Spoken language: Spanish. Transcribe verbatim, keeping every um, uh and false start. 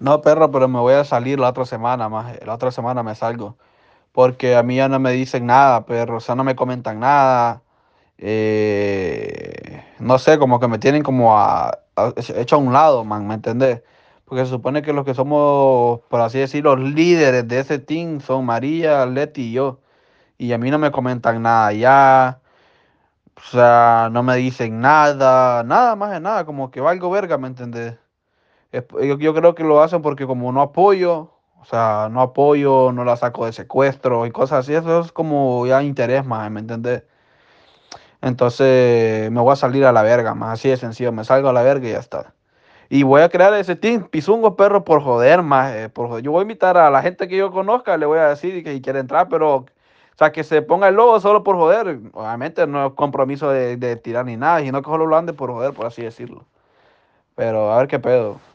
No, perro, pero me voy a salir la otra semana más. La otra semana me salgo. Porque a mí ya no me dicen nada, perro. O sea, no me comentan nada. Eh, no sé, como que me tienen como a, a- hecho a un lado, man, ¿me entendés? Porque se supone que los que somos, por así decirlo, los líderes de ese team son María, Leti y yo. Y a mí no me comentan nada ya. O sea, no me dicen nada, nada más de nada, como que valgo verga, ¿me entendés? Es- Yo, yo creo que lo hacen porque como no apoyo, o sea, no apoyo, no la saco de secuestro y cosas así, eso es como ya interés más, ¿me entendés? Entonces me voy a salir a la verga, más así de sencillo, me salgo a la verga y ya está. Y voy a crear ese team, Pizungo Perro, por joder, más, por joder. Yo voy a invitar a la gente que yo conozca, le voy a decir que quiere entrar, pero, o sea, que se ponga el logo solo por joder. Obviamente no es compromiso de, de tirar ni nada, sino que solo lo ande por joder, por así decirlo. Pero a ver qué pedo.